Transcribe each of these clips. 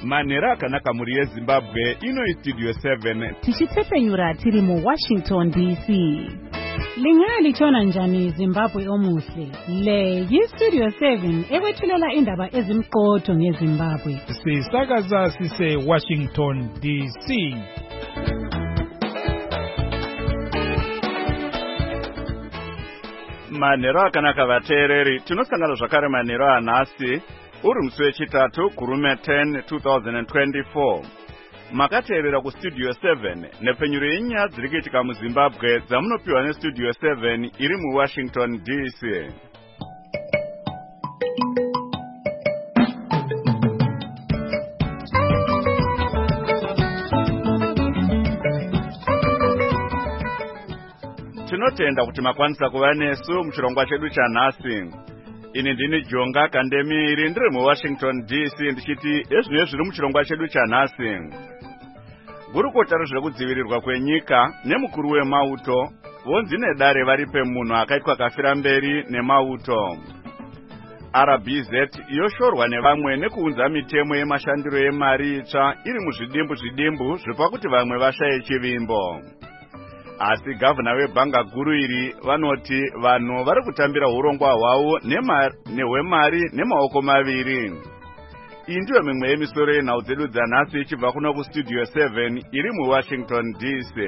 manhero akanaka muri yezimbabwe ino istudio 7 tichitefenyura tiri muWashington DC. Lingalitshona njani Zimbabwe omuhle? Le yistudio 7 ekwethulela indaba ezimqotho ngeZimbabwe. Sisakaza sise Washington DC. manhero akanaka vateereri, tinosangana zvakare manhero anhasi uri musi wechitatu kurume 10 2024. makateerera kustudio 7 nepfenyuro yenyaya dziri kuitika muZimbabwe dzamunopiwa nestudio 7 iri muWashington DC. tinotenda kuti makwanisa kuva nesu muchirongwa chedu chanhasi. ini ndini Jonga Kandemiri ndiri muWashington DC ndichiti ezvinenge zviri muchirongwa chedu chanhasi. gurukota rezvekudzivirirwa kwenyika nemukuru wemauto vonzi nedare vari pemunhu akaitwa kafira mberi nemauto. RBZ yoshorwa nevamwe nekuunza mitemo yemashandiro yemari itsva iri muzvidimbu zvipa kuti vamwe vashaye chivimbo. asi gavana webhanga guru iri vanoti vanhu vari kutambira urongwa hwavo nehwemari nemaoko maviri. iyi ndiyo mimwe yemisoro yenhau dzedu dzanhasi ichibva kuno kustudio 7 iri muWashington DC.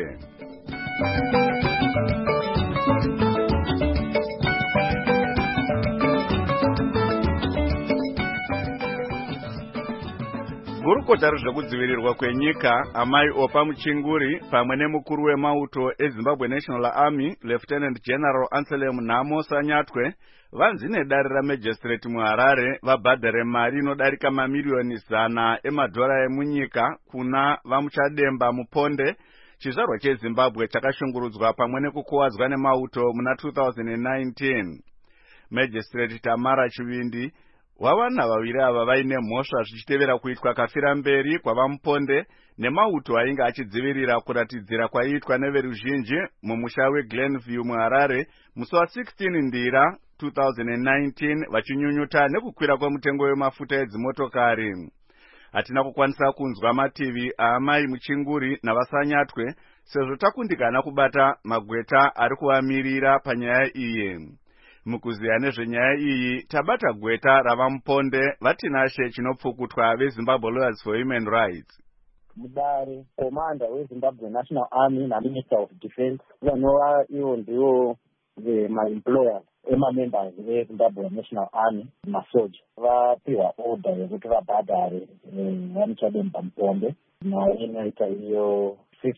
gurukota rezvekudzivirirwa kwenyika amai Opa Muchinguri pamwe nemukuru wemauto eZimbabwe National Army Lieutenant General Anselm Namo Sanyatwe vanzi nedare ramajistrate muHarare vabhadhare mari inodarika mamiliyoni 100 emadhora emunyika kuna vamuchademba muponde chizvarwa cheZimbabwe chakashungurudzwa pamwe nekukuwadzwa nemauto muna 2019. Magistrate Tamara Chivindi wavanhu vaviri ava vaine mhosva zvichitevera kuitwa kafira mberi kwavamuponde nemauto ainge achidzivirira kuratidzira kwaiitwa neveruzhinji mumusha weGlenview muHarare musi wa16 ndira 2019 vachinyunyuta nekukwira kwemutengo wemafuta edzimotokari. hatina kukwanisa kunzwa mativi aamai Muchinguri navasanyatwe sezvo takundikana kubata magweta ari kuvamirira panyaya iyi. mukuziya nezvenyaya iyi tabata gweta ravamuponde vatinashe chinopfukutwa veZimbabwe Lawyers for Human Rights. mudare komanda weZimbabwe National Army naMinister of Defense vanova ivo ndivo maemployers emamembers veZimbabwe National Army masoja vapiwa order yekuti vabhadhare vamuchademba muponde nayo inoita iyo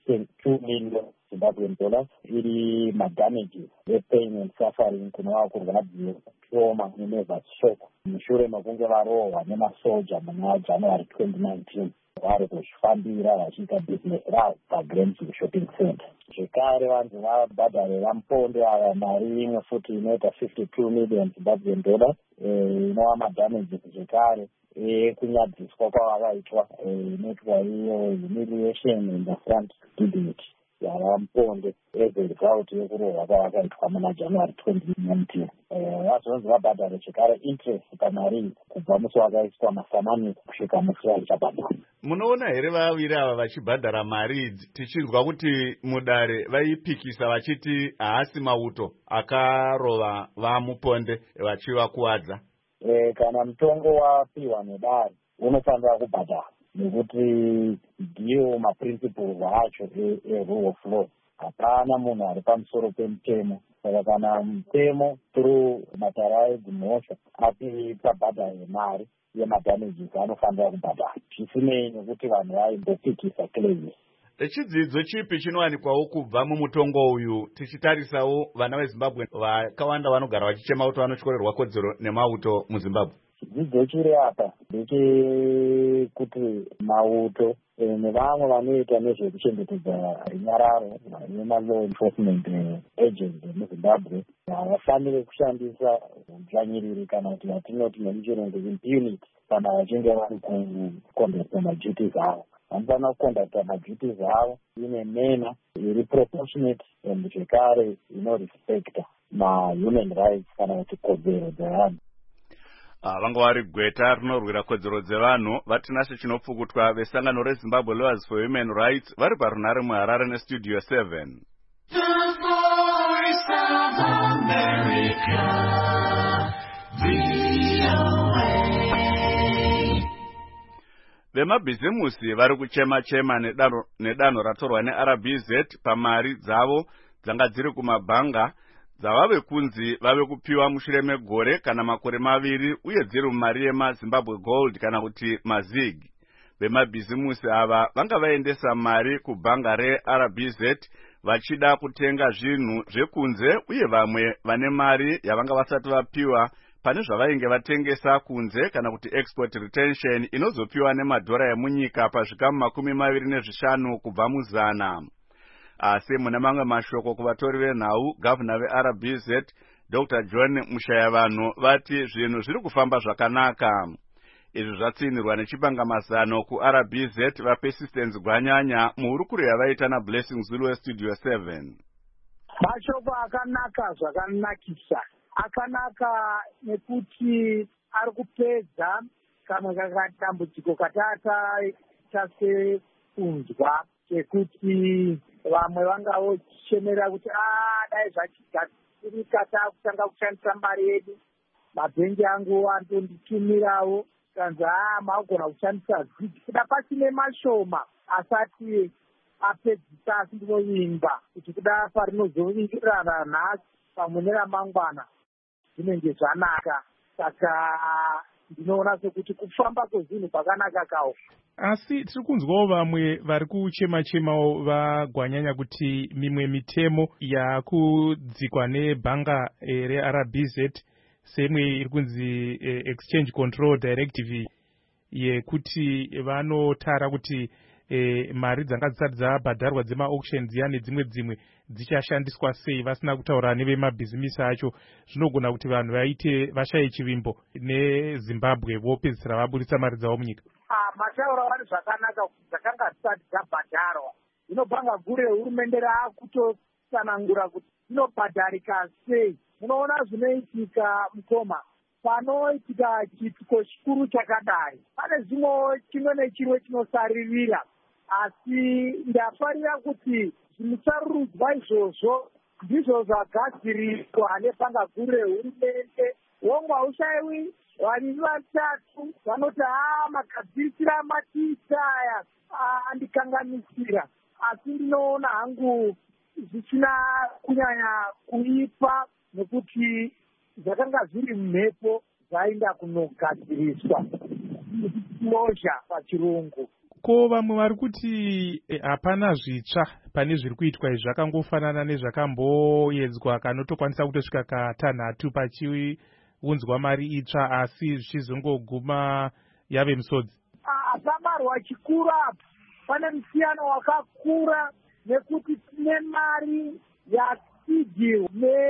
52 million Zimbabwean dollars iri madamages pain and suffering kunova kurwadziwa trauma nenervous shock mushure mekunge varohwa nemasoja muna January 2019 vari kuzvifambira vachiita business ravo paGlenview shopping center. zvekare vanzi vabhadhare vamuponde ava mari imwe futi inoita 52 million Zimbabwean dollars inova madamages zvekare kunyadziswa kwavakaitwa inoitwa iyo humiliation in the front debate yavamuponde as a result yekurohwa kwavakaitwa muna January 2019. vazonzi vabhadhare zvekare interest pamari kubva musi wakaiswa masamanisi kusvika musi vaichabhadhara. munoona here vaviri ava vachibhadhara mari idzi tichizwa kuti mudare vaipikisa vachiti haasi mauto akarova vamuponde vachivakuwadza. kana mutongo wapiwa nedare unofanira kubhadhara nekuti ndiyo maprinciple acho erule of law. hapana munhu ari pamusoro pemutemo. saka kana mutemo through matara edzimhosva api pabhadhare mari yemadamages anofanira kubhadhara zvisinei nekuti vanhu vaimbopikisa claims. chidzidzo chipi chinowanikwawo kubva mumutongo uyu tichitarisawo vana veZimbabwe vakawanda vanogara vachichema kuti vanotyorerwa kodzero nemauto muZimbabwe? chidzidzo chiri apa ndechekuti mauto nevamwe vanoita nezvekuchengetedza runyararo nemalaw enforcement agents muZimbabwe havafaniri kushandisa udzvanyiriri kana kuti vatinoti nemuchirungu impunity kana vachinge vari kuconducta maduties avo. vanofanira kuconducta maduties avo ine manner iri proportionate and zvekare inorespecta mahuman rights kana kuti kodzero dzevanhu. vanga vari gweta rinorwira kodzero dzevanhu vatinashe chinopfukutwa vesangano reZimbabwe Lawyers for Human Rights vari parunare muHarare nestudio 7. Vemabhizimusi vari kuchema-chema nedanho ratorwa neRBZ pamari dzavo dzanga dziri kumabhanga dzavave kunzi vave kupiwa mushure megore kana makore maviri uye dziri mumari yemaZimbabwe Gold kana kuti mazig. Vemabhizimusi ava vanga vaendesa mari kubhanga reRBZ vachida kutenga zvinhu zvekunze uye vamwe vane mari yavanga vasati vapiwa pane zvavainge vatengesa kunze kana kuti export retention inozopiwa nemadhora emunyika pazvikamu 25 kubva muzana. Asi mune mamwe mashoko kuvatori venhau, gavana veRBZ Dr. John Mushayavanhu vati zvinhu zviri kufamba zvakanaka. Izvi zvatsinirwa nechipangamazano kuRBZ vaPersistence Gwanyanya muhurukuro yavaita naBlessing Zulu westudio 7. Mashoko akanaka zvakanakisa. Akanaka nekuti ari kupedza kamwe kakatambudziko katase kunzwa kekuti vamwe vanga vochemera kuti dai zvachigadzirika takutanga kushandisa mari yedu, mabhengi angu antonditumirawo kanzi magona kushandisa zviji kuda pasine mashoma asati apedzisa asi ndinovimba kuti kuda parinozovirirana nhasi pamwe neramangwana zvinenge zvanaka. Saka ndinoona sekuti kufamba kwezvinhu kwakanaka kawo. Asi tiri kunzwawo vamwe vari kuchema-chemawo vagwanyanya kuti mimwe mitemo yakudzikwa nebhanga reRBZ semwe iri kunzi Exchange Control Directive yekuti vanotara kuti mari dzanga dzisati dzabhadharwa dzema-auction dziya nedzimwe dzichashandiswa sei vasina kutaura nevemabhizimisi acho, zvinogona kuti vanhu vashaye chivimbo neZimbabwe vopedzisira vabudisa mari dzavo munyika. Matauro vari zvakanaka kuti dzakanga dzisati dzabhadharwa. Zvino bhanga guru rehurumende raakutotsanangura kuti dzinobhadharika sei. Munoona zvinoitika mukoma panoitika chituko chikuru chakadai pane chimwe nechimwe chinosaririra, asi ndafarira kuti zvimusarurudzwa izvozvo ndizvo zvagadzirirwa nebhanga guru rehurumende. Womwe haushayiwi vaviri vatatu vanoti magadzirisiro amatiisa aya andikanganisira, asi ndinoona hangu zvisina kunyanya kuipa nekuti zvakanga zviri mumhepo zvainda kunogadziriswa mozha pachirungu. Ko vamwe vari kuti hapana zvitsva pane zviri kuitwa izvi, zvakangofanana nezvakamboedzwa kanotokwanisa kutosvika katanhatu pachiunzwa mari itsva asi zvichizongoguma yave misodzi. Pabarwa chikuru apo pane musiyano wakakura nekuti tine mari yasigirwa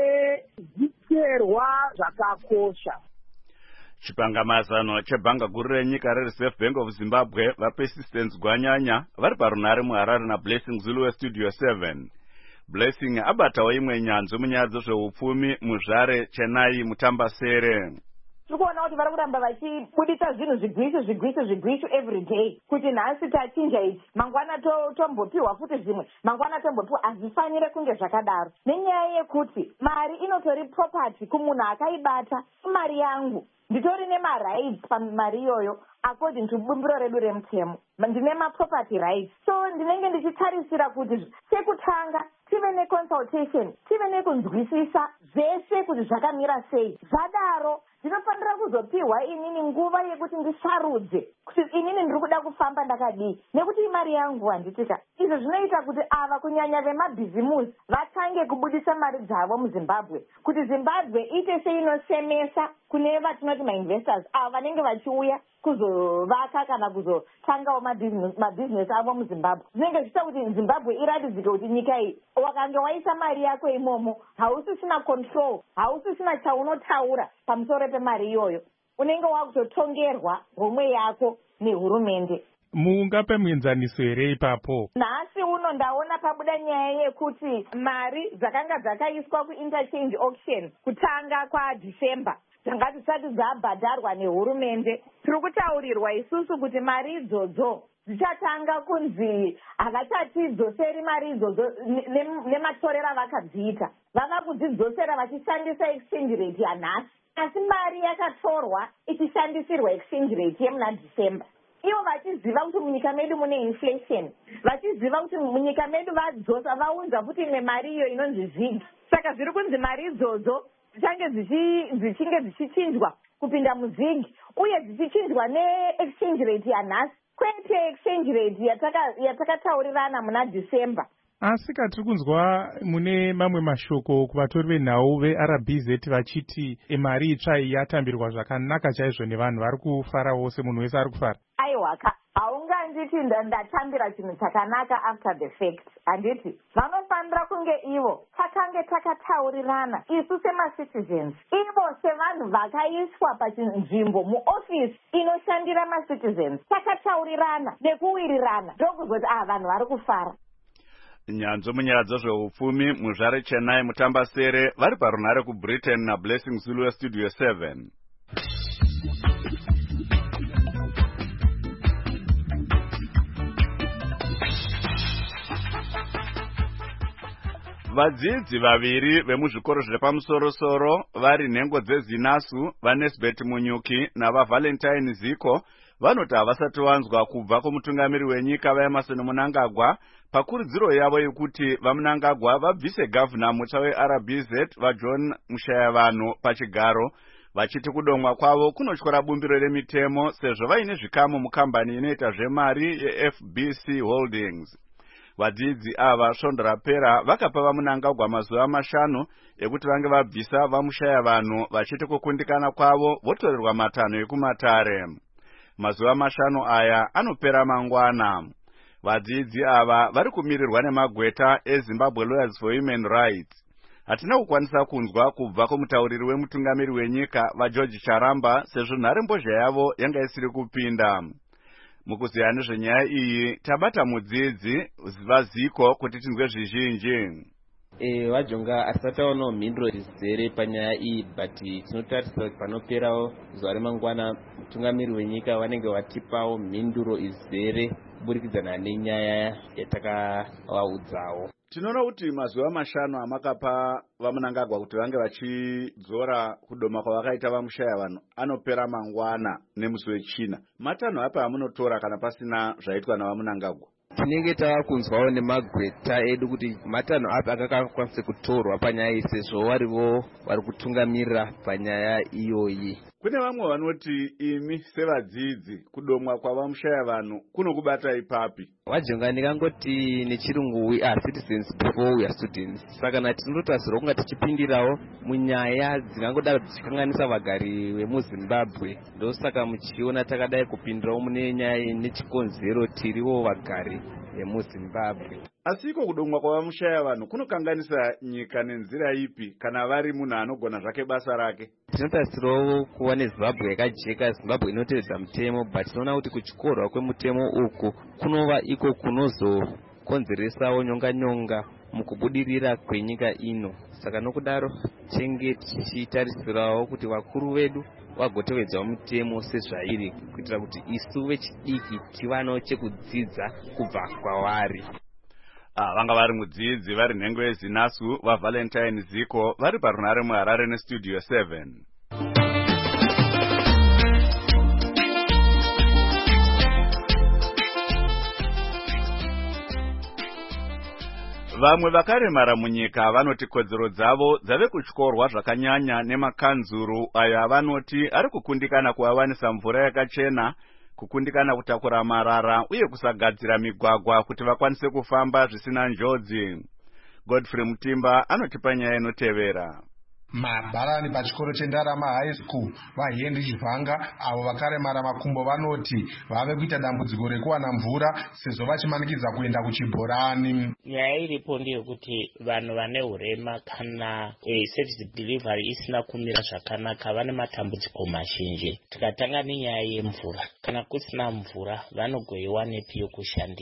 nezviterwa zvakakosha. Chipangamazano chebhanga guru renyika reReserve Bank of Zimbabwe vaPersistence Gwanyanya vari parunare muHarare naBlessing Zulu westudio 7. Blessing abatawo imwe nyanzvi munyaya dzezveupfumi muzvare Chennai Mutambasere. Tikuona kuti vari kuramba vachibudisa zvinhu zvigwisu every day kuti nhasi tachinja ichi mangwana tombopiwa futi zvimwe mangwana tombopiwa. Hazvifanire kunge zvakadaro nenyaya yekuti mari inotori property kumunhu akaibata. Mari yangu nditori nemarights pamari iyoyo according to bumbiro redu remutemo, ndine maproperty rights. So ndinenge ndichitarisira kuti sekutanga tive neconsultation, tive nekunzwisisa zvese kuti zvakamira sei. Zvadaro ndinofanira kuzopiwa inini nguva yekuti ndisarudze kuti inini ndiri kuda kufamba ndakadii nekuti imari yangu handitika. Izvo zvinoita kuti ava kunyanya vemabhizimusi vatange kubudisa mari dzavo muZimbabwe kuti Zimbabwe ite seinosemesa kune vatinoti mainvestors ava vanenge vachiuya kuzovaka kana kuzotangawo mabhizinesi avo muZimbabwe. Zvinenge zvichita kuti Zimbabwe iratidzike kuti nyika iyi wakange waisa mari yako imomo hausisina control, hausisina chaunotaura pamusoro pemari iyoyo, unenge wakutotongerwa homwe yako nehurumende. Mungape muenzaniso here ipapo? Nhasi uno ndaona pabuda nyaya yekuti mari dzakanga dzakaiswa kuinterchange auction kutanga kwaDhisemba dzanga dzisati dzabhadharwa nehurumende. Tiri kutaurirwa isusu kuti mari idzodzo dzichatanga kunzi havachatidzoseri mari idzodzo nematorero avakadziita. Vava kudzidzosera vachishandisa exchange rate yanhasi, asi mari yakatorwa ichishandisirwa exchange rate yemuna December. Ivo vachiziva kuti munyika medu mune inflation, vachiziva kuti munyika medu vadzosa vaunza kuti imwe mari iyo inonzi zvigi. Saka zviri kunzi mari idzodzo dzichinge dzichichinjwa kupinda muzvigi, uye dzichichinjwa neexchange rate yanhasi, kwete exchange rate yatakataurirana muna December. Asi katiri kunzwa mune mamwe mashoko kuvatori venhau veRBZ vachiti mari itsva yatambirwa zvakanaka chaizvo nevanhu vari kufarawo semunhu wese ari kufara. Aiwaka, haunganditi ndatambira chinhu chakanaka after the fact. Handiti vanofanira kunge ivo takange takataurirana isu semacitizens, ivo sevanhu vakaiswa pachinzvimbo muofisi inoshandira macitizens, takataurirana nekuwirirana ndokuzoti vanhu vari kufara. Nyanzvo munyaya dzezveupfumi muzvare Chennai mutambasere vari parunhare kuBritain naBlessing Zulu weStudio 7. Vadzidzi vaviri vemuzvikoro zvepamusoro-soro vari nhengo dzezinasu vaNesbeth Munyuki navaValentine Ziko vanoti havasati vanzwa kubva kumutungamiri wenyika vaEmerson Mnangagwa pakurudziro yavo yekuti vaMnangagwa vabvise gavhuna mutsva weRBZ vaJohn Mushayavanhu pachigaro, vachiti kudomwa kwavo kunotyora bumbiro remitemo sezvo vaine zvikamu mukambani inoita zvemari yeFBC Holdings. Vadzidzi ava svondo rapera vakapa vaMnangagwa mazuva 5 ekuti vange vabvisa vaMushayavanhu, vachiti kukundikana kwavo votorerwa 5 ekumatare. Mazuva 5 aya anopera mangwana. Vadzidzi ava vari kumirirwa nemagweta eZimbabwe Lawyers for Human Rights. Hatina kukwanisa kunzwa kubva kumutauriri wemutungamiri wenyika vaGeorge Charamba sezvo nharembozha yavo yanga isiri kupinda. Mukuziya nezvenyaya iyi tabata mudzidzi vaZiko kuti tinzwe zvizhinji. Vajonga asati aonawo mhinduro dzizere panyaya iyi, but tinotarisa kuti panoperawo zuva remangwana mutungamiri wenyika vanenge vatipawo mhinduro izere kuburikidza nenyaya yatakavaudzawo. Tinoona kuti mazuva 5 amakapa vaMnangagwa kuti vange vachidzora kudoma kwavakaita vaMushayavanhu anopera mangwana nemusi weChina. 5 apa amunotora kana pasina zvaitwa navaMnangagwa? Tinenge tavakunzwawo nemagweta edu kuti 5 apa akakwanisa kutorwa panyaya iyi sezvo varivo vari kutungamirira panyaya iyoyi. Kune vamwe vanoti imi sevadzidzi kudomwa kwavaMushayavanhu kunokubata ipapi. Vajonga ndingangoti nechirungu we are citizens before we are students. Saka tinotasirwa kunga tichipindirawo munyaya dzingangodaro dzichikanganisa vagari vemuZimbabwe. Ndosaka muchiona takadai kupindirawo mune nyaya nechikonzero tiriwo vagari vemuZimbabwe. Asiko kudomwa kwavaMushayavanhu kunokanganisa nyika nenzira ipi kana vari munhu anogona zvake basa rake? Tinotasirawo kuva neZimbabwe yakajeka, Zimbabwe inotevedza mutemo, but tinoona kuti kuchikorwa kwemutemo uku kunova iko kunozokonzeresawo nyonga mukubudirira kwenyika ino. Saka nokudaro tinenge tichitarisirawo kuti vakuru vedu vagotevedzawo mutemo sezvairi, kuitira kuti isu vechidiki tivanawo chekudzidza kubva kwavari. Vanga vari mudzidzi vari nhengo yezinasu vaValentine Ziko vari parunhare muHarare neStudio 7. Vamwe vakaremara munyika vanoti kodzero dzavo dzave kutyorwa zvakanyanya nemakanzuru ayo avanoti ari kukundikana kuvawanisa mvura yakachena, kukundikana kutakura marara uye kusagadzira migwagwa kuti vakwanise kufamba zvisina njodzi. Godfrey Mutimba anotipa nyaya inotevera. Mabharani pachikoro cheNdarama High School vaHenry Chivhanga avo vakaremara makumbo vanoti vave kuita dambudziko rekuwana mvura sezvo vachimanikidza kuenda kuchibhorani. Nyaya iripo ndeyekuti vanhu vane urema kana service delivery isina kumira zvakanaka vane matambudziko mazhinji. Tikatanga nenyaya yemvura, kana kusina mvura vanogoiwa nepi yokushandisa.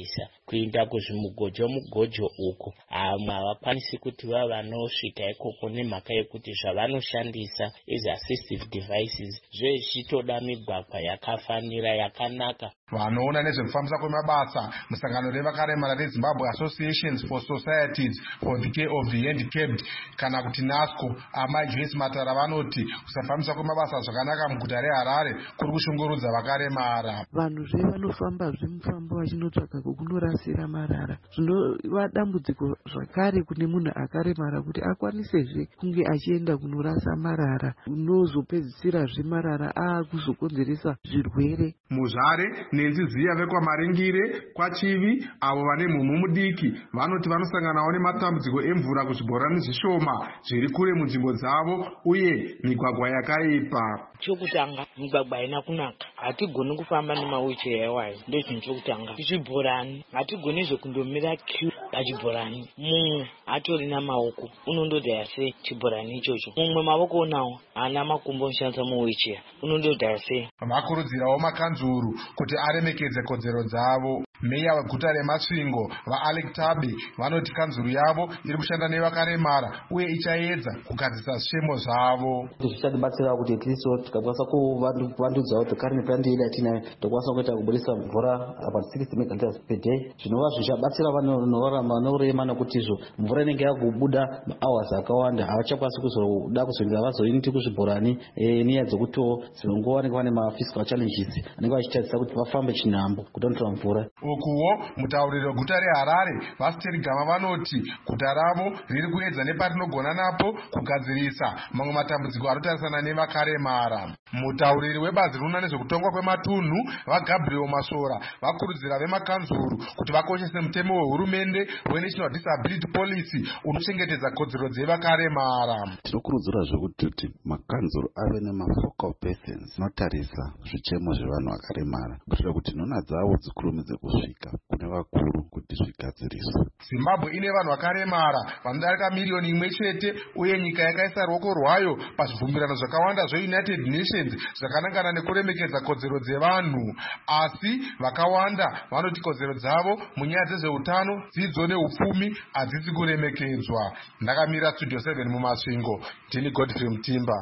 kuinda kuzvimugojo mugojo uko amwe havakwanisi kuti vanosvika ikoko nemhaka yekuti zvavanoshandisa as assistive devices zvezvichitoda migwagwa yakafanira yakanaka. Vanoona nezvekufambisa kwemabasa musangano revakaremara reZimbabwe Associations for Societies for the Care of the Handicapped kana kuti NASCO amai Joyce Matara vanoti kusafambisa kwemabasa zvakanaka muguta reHarare kuri kushungurudza vakaremara. Vanhu vanofamba zvemufambo vachinotsvaka kunorasira marara zvinova dambudziko zvakare kune munhu akaremara kuti akwanisezve kunge achienda kunorasa marara unozopedzisira zvemarara akuzokonzeresa zvirwere. Muzvare nenziziya vekwamaringire kwachivi avo vane mhumhu mudiki vanoti vanosanganawo nematambudziko emvura kuzvibhorani zvishoma zviri kure munzvimbo dzavo uye migwagwa yakaipa. Chokutanga migwagwa haina kunaka, hatigoni kufamba nemawicheya iwayo, ndo chinhu chokutanga. Chibhorani hatigoni kundomira queue pachibhorani, mumwe atori namaoko unondodhaya sei chibhorani ichocho, mumwe maoko unawo haana makumbo anoshandisa muwicheya unondodhaya sei. Vakurudzirawo makanzuru kuti aremekedze kodzero dzavo. Meya weguta reMasvingo vaAlec Tabe vanoti kanzuru yavo iri kushanda nevakaremara uye ichaedza kugadzisa zvishemo zvavo. Zvichatibatsira kuti tiso tikakwanisa kuvandudzawo tokarine plandi yedu yatinayo tokwanisa kuita kubudisa mvura about 60 megaliters per day zvinova zvichabatsira vanorarama nourema nokuti izvo mvura inenge yakubuda mahours akawanda havachakwanisi kuzoda kuzonga vazoiniti kuzvibhorani nenyaya dzekuti zvinongo vanenge vane maphysical challenges anenge vachitadzisa kuti vafambe chinhambo kutonotora mvura. Ukuwo mutauriri weguta reHarare Vasteri Gama vanoti guta ravo riri kuedza neparinogona napo kugadzirisa mamwe matambudziko anotarisana nevakaremara. Mutauriri webazi rinoona nezvekutongwa kwematunhu vaGabriel Masora vakurudzira vemakanzuru kuti vakoshese mutemo wehurumende weNational Disability Policy unochengetedza kodzero dzevakaremara. Tinokurudzira zvekuti makanzuru ave nemafocal persons notarisa zvichemo zvevanhu vakaremara kuitira kuti nhona dzavo dzikurumidze kusvika kune vakuru kuti zvigadziriswe. Zimbabwe ine vanhu vakaremara vanodarika miriyoni imwe chete uye nyika yakaisa ruoko rwayo pazvibvumirano zvakawanda zveUnited Nations zvakanangana nekuremekedza kodzero dzevanhu, asi vakawanda vanoti kodzero dzavo munyaya dzezveutano, dzidzo neupfumi hadzisi kuremekedzwa. Ndakamira Studio 7 muMasvingo, ndini Godfrey Mutimba.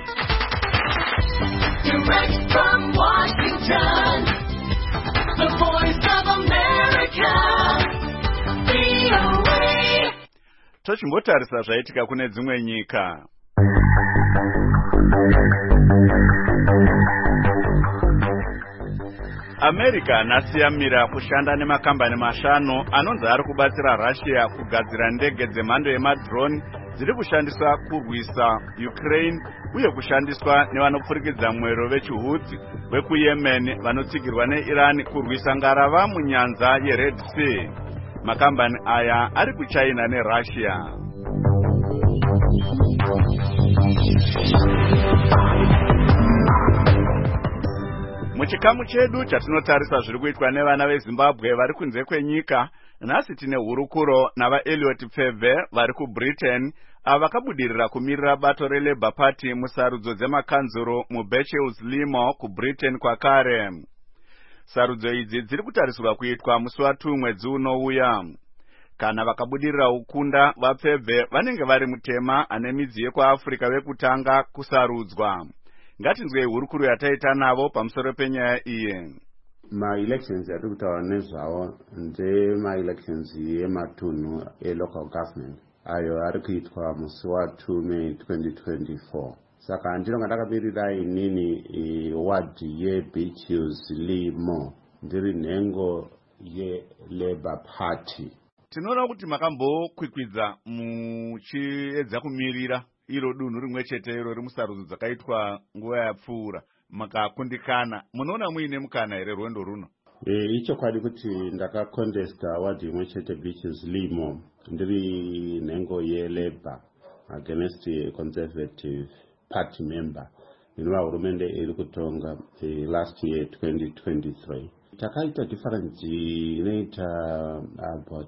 Direct from Washington, the voice of America, VOA. Tochimbotarisa zvaitika kune dzimwe nyika. America nasiyamira kushanda nemakambani mashanu anonzi ari kubatsira Russia kugadzira ndege dzemhando yemadrone dziri kushandiswa kurwisa Ukraine uye kushandiswa nevanopfurikidza mwero vechiHouthi vekuYemen vanotsigirwa neIran kurwisa ngarava munyanza yeRed Sea. Makambani aya ari kuChina neRussia. Muchikamu chedu chatinotarisa zviri kuitwa nevana veZimbabwe vari kunze kwenyika, nhasi tine hurukuro navaEliot Pfeve vari kuBritain ava vakabudirira kumirira bato reLabour Party musarudzo dzemakanzuro muBetchels Limo kuBritain kwakare. Sarudzo idzi dziri kutarisirwa kuitwa musi wa2 mwedzi unouya. Kana vakabudirira ukunda, vaPfeve vanenge vari mutema ane midzi yekuAfrica vekutanga kusarudzwa. Ngatinzwei hurukuro yataita navo pamusoro penyaya iyi. Ma-elections yatiri kutaura nezvawo ndema-elections yematunhu e-local government ayo ari kuitwa musi wa2 May 2024. Saka ndinonga ndakamirira inini wadi yeBetchels Limo ndiri nhengo yeLabour Party. Tinoona kuti makambokwikwidza muchiedza kumirira iro dunhu rimwe chete iro riri musarudzo dzakaitwa nguva yapfuura makakundikana. Munoona muine mukana here rwendo runo? Ichokwadi kuti ndakakontesta wadi imwe chete Betchels Limo ndiri nhengo yeLabour against Conservative Party member inova hurumende iri kutonga last year 2023. Takaita difference inoita about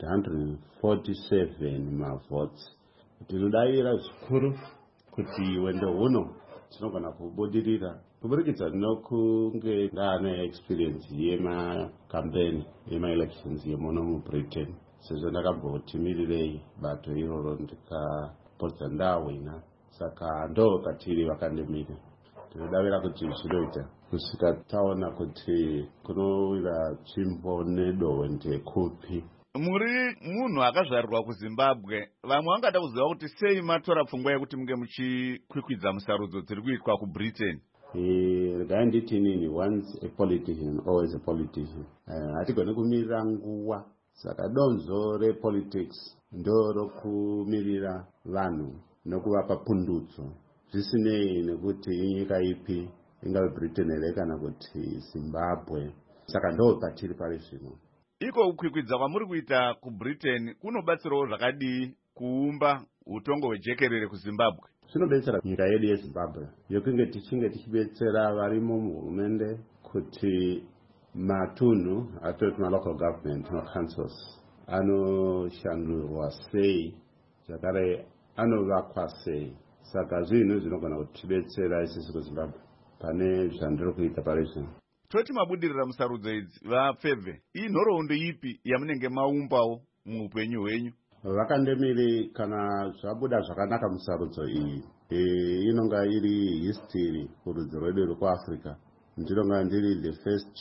147 mavotes. Tinodavira zvikuru kuti wendo huno tinogona kubudirira kuburikidza nokunge ndaane experience yemacampaign emaelections yemuno mubritain sezvo ndakambotimirirei bato iroro ndikapodza ndahwina saka ndo patiri vakandimira. Tinodavira kuti zvinoita kusvika taona kuti kunowira tsvimbo nedohwe ndekupi. Muri munhu akazvarirwa kuZimbabwe, vamwe vangada kuziva kuti sei matora pfungwa yekuti munge muchikwikwidza musarudzo dziri kuitwa kuBritain. Regai nditi inini, once a politician always a politician. Hatigoni kumirira nguva, saka donzo repolitics ndo rokumirira vanhu nokuvapa pundutso zvisinei nekuti inyika ipi, ingave Britain here kana kuti Zimbabwe. Saka ndo patiri pari zvino. Iko kukwikwidza kwamuri kuita kuBritain kunobatsirawo zvakadii kuumba utongo hwejekerere kuZimbabwe? Zvinobetsera nyika yedu yeZimbabwe yokunge tichinge tichibetsera varimo muhurumende kuti matunhu atoti malocal government macouncils anoshandurwa sei, zvakare anovakwa sei. Saka zvinhu zvinogona kutibetsera isusu kuZimbabwe pane zvandiri kuita pari zvino. Toti mabudirira musarudzo idzi vapfebve, iyi nhoroondo ipi yamunenge maumbawo muupenyu hwenyu? Vakandemiri kana zvabuda zvakanaka musarudzo iyi inonga iri history kurudzi rwedu rwekuAfrica. Ndinonga ndiri the first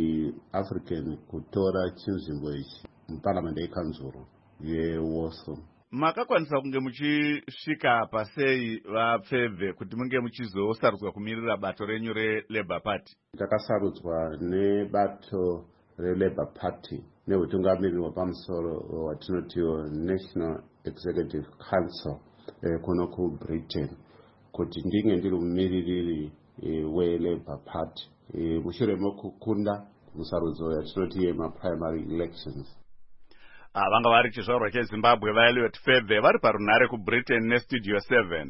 African kutora chinzvimbo ichi muparliament yekanzuro yeWarsaw. Makakwanisa kunge muchisvika pasei vapfebve kuti munge muchizosarudzwa kumirira bato renyu reLabour Party? Takasarudzwa nebato reLabour Party neutungamiriri wapamusoro watinotiwo National Executive Council kuno kuBritain kuti ndinge ndiri mumiririri weLabour Party mushure mokukunda musarudzo yatinoti yemaprimary elections. Vanga vari chizvarwa cheZimbabwe vaEliot Febve vari parunhare kuBritain neStudio 7.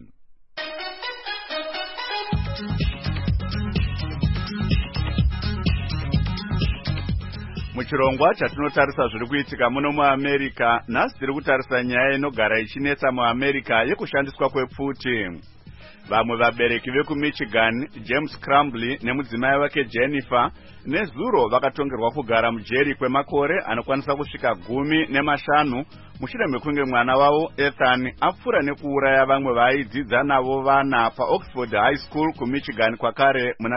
Muchirongwa chatinotarisa zviri kuitika muno muAmerica, nhasi tiri kutarisa nyaya inogara ichinetsa muAmerica yekushandiswa kwepfuti. Vamwe vabereki vekuMichigan, James Crumbley nemudzimai wake Jennifer, nezuro vakatongerwa kugara mujeri kwemakore anokwanisa kusvika 15 mushure mekunge mwana wavo Ethan apfura nekuuraya vamwe vaaidzidza navo vana paOxford High School kuMichigan kwakare muna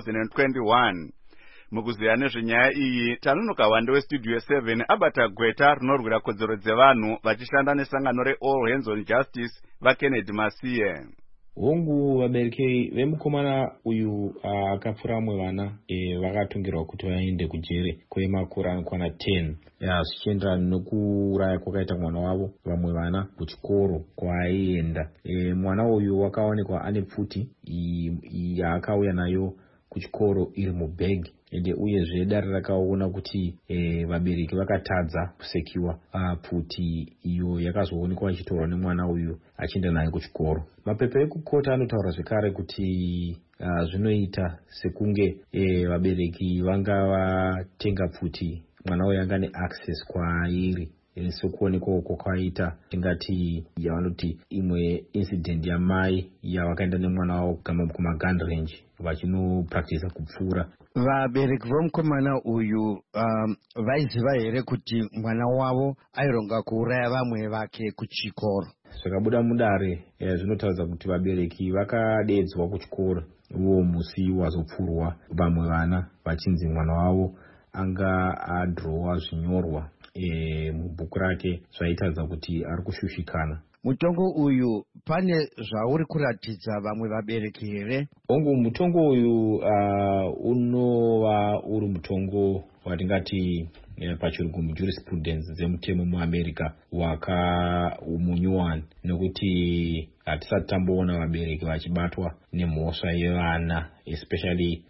2021. Mukuziya nezvenyaya iyi, tanonoka wande weStudio 7 abata gweta rinorwira kodzero dzevanhu vachishanda nesangano reAll Hands on Justice vaKennedy Masiye. Hongu vabereki vemukomana uyu akapfura vamwe vana vakatongerwa kuti vaende kujere kwemakore anokwana 10 zvichienderana nokuuraya kwakaita mwana wavo vamwe vana kuchikoro kwaaienda. Mwana uyu wakaonekwa ane pfuti yaakauya nayo kuchikoro iri mubhegi ende uyezve dare rakaona kuti vabereki vakatadza kusekiwa pfuti iyo yakazoonekwa ichitorwa nemwana uyu achienda naye kuchikoro. Mapepa ekukota anotaura zvekare kuti zvinoita sekunge vabereki vanga vatenga pfuti mwana uyu anga neaccess kwairi sekuonekwa uko kwaita tingati yavanoti imwe incident yamai yavakaenda nemwana wavo kumagun range vachinopractice kupfura. Vabereki vomukomana uyu vaiziva here kuti mwana wavo aironga kuuraya vamwe vake kuchikoro? Zvakabuda mudare zvinotaridza kuti vabereki vakadedzwa kuchikoro uwo musi wazopfurwa vamwe vana vachinzi mwana wavo anga adhirowa zvinyorwa mubhuku rake zvaitaridza kuti ari kushushikana. Mutongo uyu pane zvauri kuratidza vamwe vabereki here? Hongu mutongo uyu unova uri mutongo watingati pachirungu jurisprudence dzemutemo muAmerica wakamunyuwani, nekuti hatisati tamboona vabereki vachibatwa nemhosva yevana especially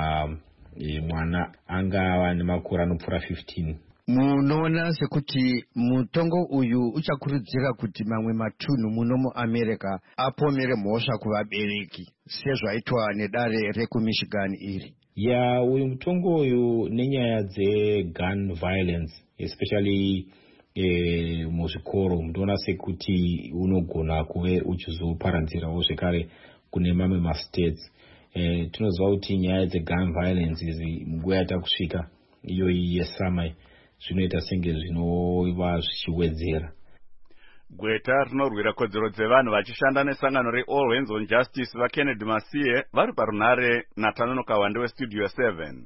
mwana angava nemakore anopfuura 15. Munoona sekuti mutongo uyu uchakurudzira kuti mamwe matunhu muno muAmerica apomere mhosva kuvabereki sezvaitwa nedare rekuMichigan iri? Uyu mutongo uyu nenyaya dzegun violence especially muzvikoro munoona sekuti unogona kuve uchizoparadzirawo zvekare kune mamwe mastates. Tinoziva kuti nyaya dzegun violence idzi munguva yatakusvika iyoyi yesama zvinoita senge zvinova zvichiwedzera. Gweta rinorwira kodzero dzevanhu vachishanda nesangano reAll Hands on Justice vaKennedy Masiye vari parunare naTanonoka Wande weStudio 7.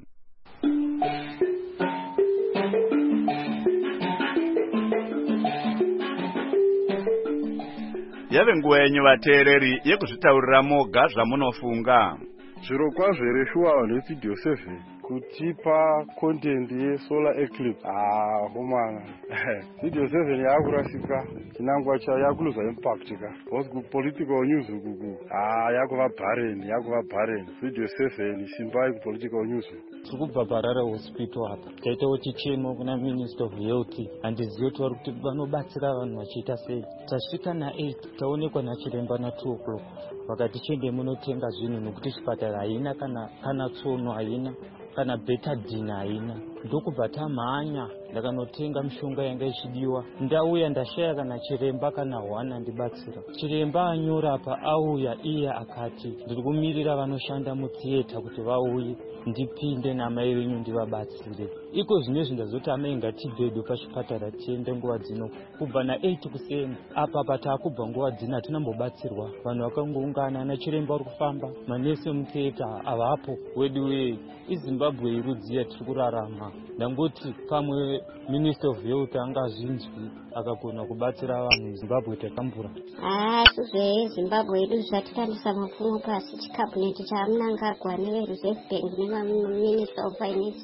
Yave nguva yenyu vateereri yekuzvitaurira moga zvamunofunga. Zvirokwazvo here shuwa neStudio 7 kutipa content yesolar eclipse. Homana. Studio 7 yakurasika chinangwa cha yakuluza impact ka. Because political news kuku. Yakuva barren. Studio 7 simba political news. Tikubva Harare hospital apa. Taitawo chichemo kuna Minister of Health handizivi kuti vanobatsira vanhu vachiita sei. Tasvika na8 taonekwa nachiremba na2 o'clock. Vakati chende munotenga zvinhu nokuti chipatara haina kana tsono haina kana betadine haina. Ndokubva tamhanya ndakanotenga mishonga yanga ichidiwa. Ndauya ndashaya kana chiremba kana hwana ndibatsira. Chiremba anyora apa auya iye akati ndiri kumirira vanoshanda mutheater kuti vauye ndipinde namai venyu ndivabatsire. Iko zvinezvi ndazoti amai ngatibhedwe pachipatara tiende nguva dzino kubva na8 kuseni. Apa patakubva nguva dzino hatinambobatsirwa. Vanhu vakangoungana nachiremba uri kufamba. Manesi mutheater avapo. Wedu iZimbabwe irudzi yatiri kurarama. Ndangoti pamwe Minister of Health angazvinzwi akagona kubatsira vanhu Zimbabwe takambura. Zimbabwe yedu zvatikandisa mafumo pasi chikabineti chamunangagwa nevereserve bank nevaminister of finance.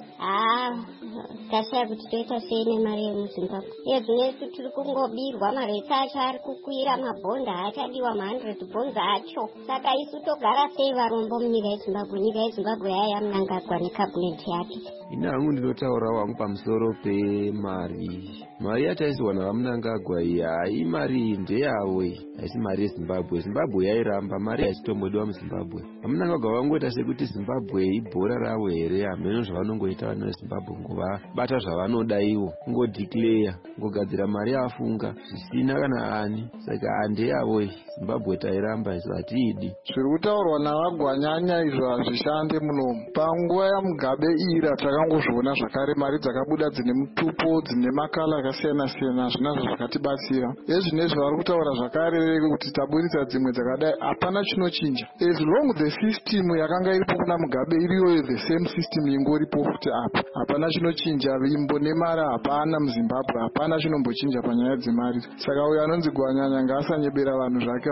Tashaya kuti toita sei nemari yemuZimbabwe. Zvinezvi tiri kungobirwa maretsi acho ari kukwira, mabhonda haachadiwa, ma100 bonds acho. Saka isu togara sei varombo munyika yeZimbabwe? Nyika yeZimbabwe yaya munangagwa nekabineti yake. Ina hangu ndinotaura wangu pamusoro pemari. Mari yataiswa navamunangagwa iyi hai mari ndeyavo, haisi mari yeZimbabwe. Zimbabwe yairamba, mari yaitombodiwa muZimbabwe. Vamunangagwa vangoita sekuti Zimbabwe ibhora ravo here, hameno zvavanongoita vana veZimbabwe nguva bata zvavanoda ivo, ngodeclare, ngogadzira mari yafunga zvisina kana ani. Saka handeyavo, Zimbabwe tairamba isu hatiidi. Zviri kutaurwa navagwanyanya izvo hazvishande munomu. Panguva yaMugabe ira takangozviona zvakare mari dzakabuda dzine mutupo dzine makala akasiyana-siyana zvinazvo zvakatibatsira. Ezvinezvi vari kutaura zvakare kuti taburitsa dzimwe dzakadai hapana chinochinja. As long the system yakanga iripo kuna Mugabe iriyo the same system ingoripo futi apa. Hapana chinochinja, vimbo nemari hapana muZimbabwe, hapana chinombochinja panyaya dzemari. Saka uyo anonzi Gwanyanya ngaasanyebera vanhu zvake.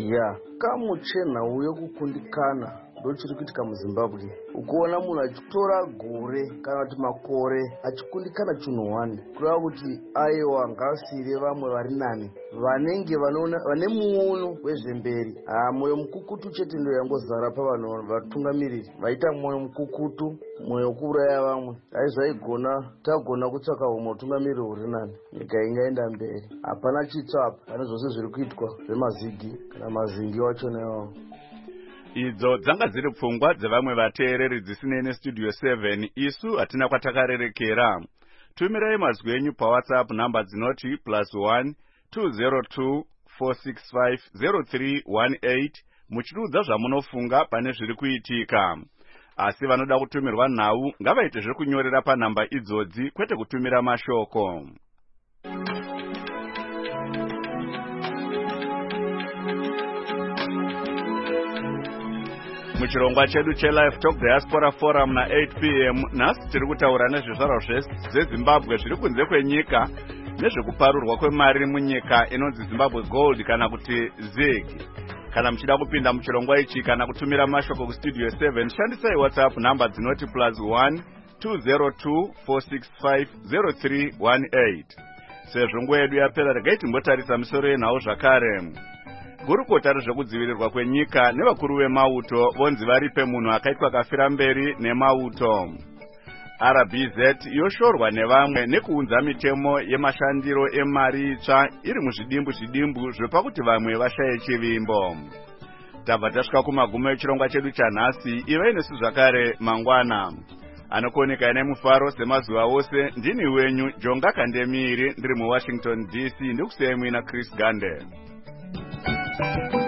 Kamuchena uyo kukundikana ndochiri kuitika muZimbabwe. Ukuona munhu achitora gore kana kuti makore achikundikana chinhu 1 kureva kuti aiwa ngasire vamwe vari nani vanenge vane muono wezvemberi. Mwoyo mukukutu chete ndo yangozara pavanhu vatungamiriri vaita mwoyo mukukutu, mwoyo wekuuraya vamwe. Zvaigona tagona kutsvaka humwe utungamiriri huri nani, nyika ingaenda mberi. Hapana chitsva apa, pane zvose zviri kuitwa zvemazigi kana mazingi wachona iwawo. Idzo dzanga dziri pfungwa dzevamwe vateereri dzisinei neStudio 7. Isu hatina kwatakarerekera. Tumirai mazwi enyu paWhatsApp namba dzinoti +1 202 465 0318 muchirudza zvamunofunga pane zviri kuitika. Asi vanoda kutumirwa nhau ngavaite zvekunyorera panhamba idzodzi kwete kutumira mashoko. Muchirongwa chedu cheLive Talk Diaspora Forum na8 p.m. nhasi tiri kutaura nezvizvarwa zveZimbabwe zviri kunze kwenyika nezvekuparurwa kwemari munyika inonzi Zimbabwe Gold kana kuti ZIG. Kana muchida kupinda muchirongwa ichi kana kutumira mashoko kuStudio 7 shandisai WhatsApp namba dzinoti +1 202 465 0318. Sezvo nguva yedu yapera, regai timbotarisa misoro yenhau zvakare. Gurukota rezvekudzivirirwa kwenyika nevakuru vemauto vonzi varipe munhu akaitwa kafira mberi nemauto. RBZ yoshorwa nevamwe nekuunza mitemo yemashandiro emari itsva iri muzvidimbu zvepakuti vamwe vashaye chivimbo. Tabva tasvika kumagumo echirongwa chedu chanhasi. Ivai nesu zvakare mangwana. Anokoneka nemufaro semazuva ose. Ndini wenyu Jonga Kandemiri ndiri muWashington DC. Ndikusiyai muina Chris Gande.